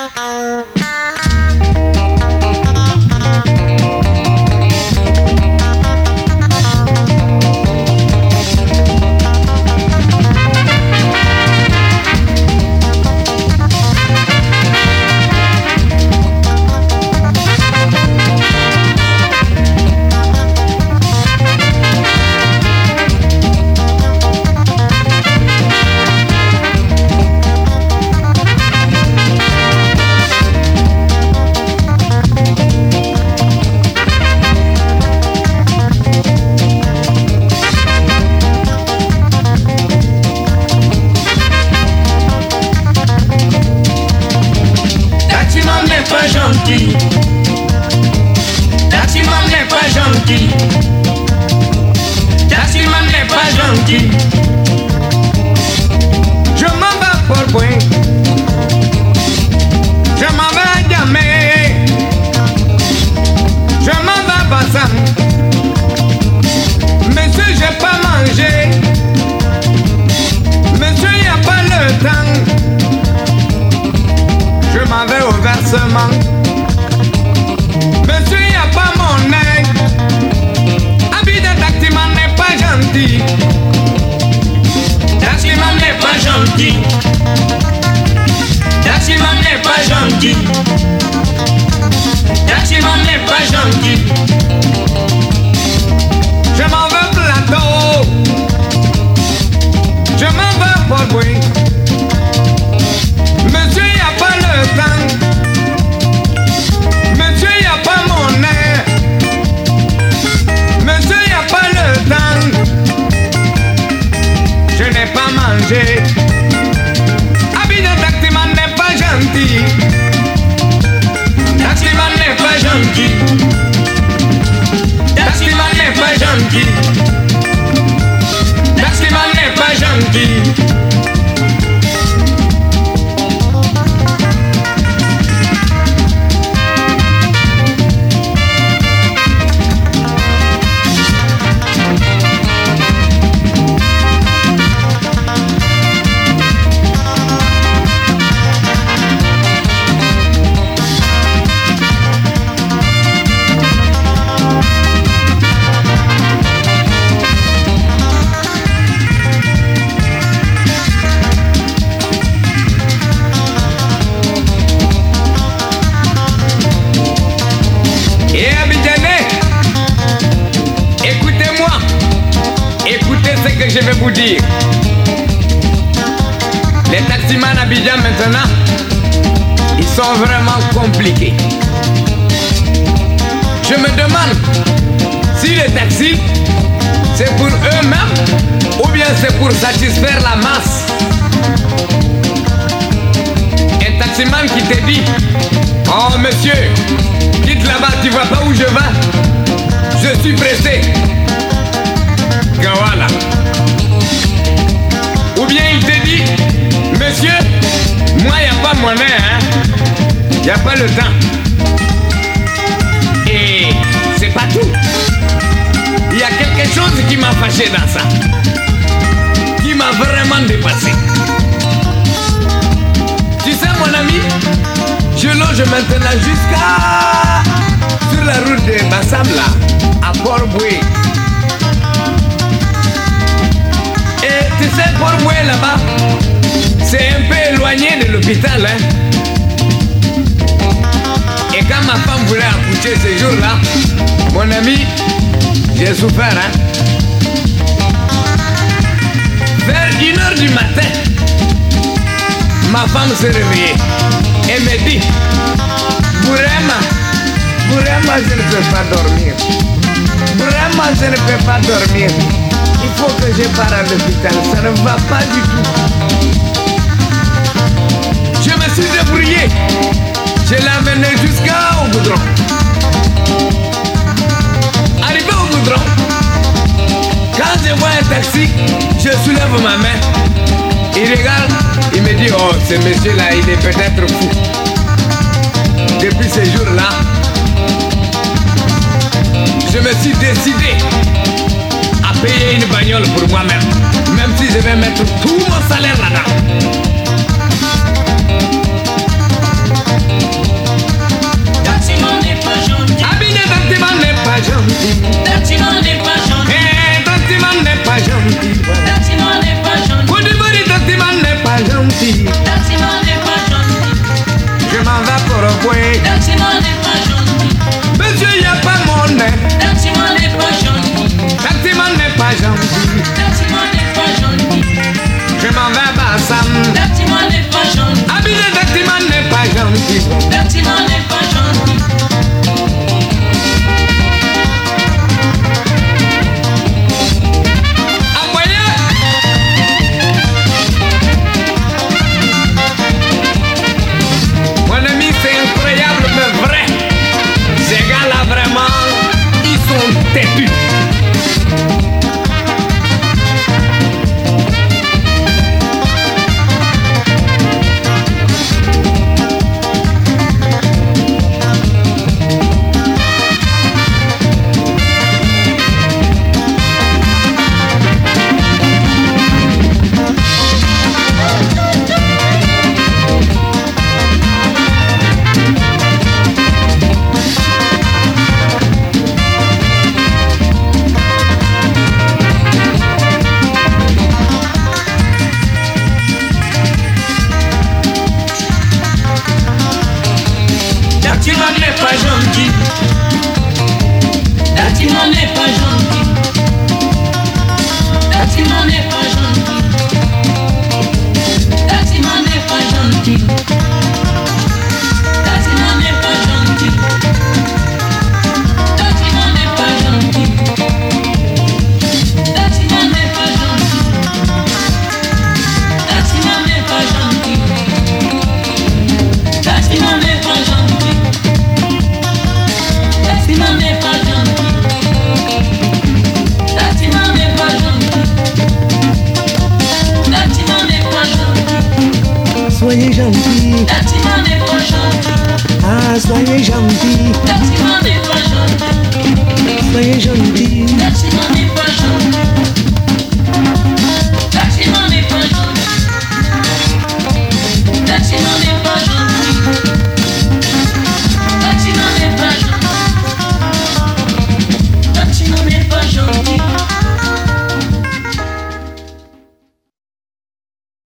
Taximan n'est pas gentil. Taximan n'est pas gentil. Je m'en vais pour point. Je m'en vais à Djamé. Je m'en vais à Bassam. Monsieur, j'ai pas mangé. Monsieur, y a pas le temps. Je m'en vais au versement. Monsieur, y a pas mon aide. Habit de taximan n'est pas gentil. Taximan n'est pas gentil. Taximan n'est pas gentil. Taximan n'est pas gentil. Je m'en veux plateau. Je m'en veux pour bruit. Monsieur, y a pas le temps. Monsieur, y a pas mon air. Monsieur, y a pas le temps. Je n'ai pas mangé. Habit de taximan n'est pas gentil. Taximan n'est pas gentil. Taximan n'est pas gentil. Taximan n'est pas gentil. Je vais vous dire, les taximans à Abidjan maintenant, ils sont vraiment compliqués. Je me demande si les taxis, c'est pour eux-mêmes ou bien c'est pour satisfaire la masse. Un taximan qui te dit, oh monsieur, quitte là-bas, tu vois pas où je vais, je suis pressé. Voilà. Ou bien il te dit, monsieur, moi y a pas mon air, hein. Y a pas le temps. Et c'est pas tout. Il y a quelque chose qui m'a fâché dans ça. Qui m'a vraiment dépassé. Tu sais mon ami, je loge maintenant jusqu'à sur la route de Bassam là, à Port-Boué. Et tu sais, Port-Boué là-bas, c'est un peu éloigné de l'hôpital, hein. Et quand ma femme voulait accoucher ce jour-là, mon ami, j'ai souffert, hein. Vers 1h du matin, ma femme s'est réveillée et me dit, Bourema, je ne peux pas dormir. Bourema, je ne peux pas dormir. Il faut que je parte à l'hôpital, ça ne va pas du tout. Je me suis débrouillé. Je l'ai amené jusqu'au goudron. Arrivé au goudron, quand je vois un taxi, je soulève ma main. Il regarde, il me dit, oh, ce monsieur-là, il est peut-être fou. Depuis ce jour-là, je me suis décidé à payer une bagnole pour moi-même, même si je vais mettre tout mon salaire là-dedans. point. Taximan n'est pas gentil. Monsieur, y a pas monnaie. Taximan n'est pas gentil. Taximan n'est pas gentil. Taximan n'est pas gentil. Je m'en vais à Bassam. Taximan n'est pas gentil. Habillé taximan n'est pas gentil. Taximan n'est pas gentil. Mon ami, c'est incroyable, mais vrai. Ces gars-là, vraiment, ils sont têtus. Taximan n'est pas gentil. Taximan n'est pas gentil. Taximan n'est pas gentil. Taximan n'est pas gentil. Taximan n'est pas gentil. Taximan n'est pas gentil. Taximan n'est pas gentil. Taximan n'est pas gentil. Taximan n'est pas gentil. Taximan n'est pas gentil. Taximan n'est pas gentil. Taximan n'est pas gentil. Soyez gentil. Taximan n'est pas gentil. Ah, soyez gentil. Taximan n'est pas gentil. Soyez gentil.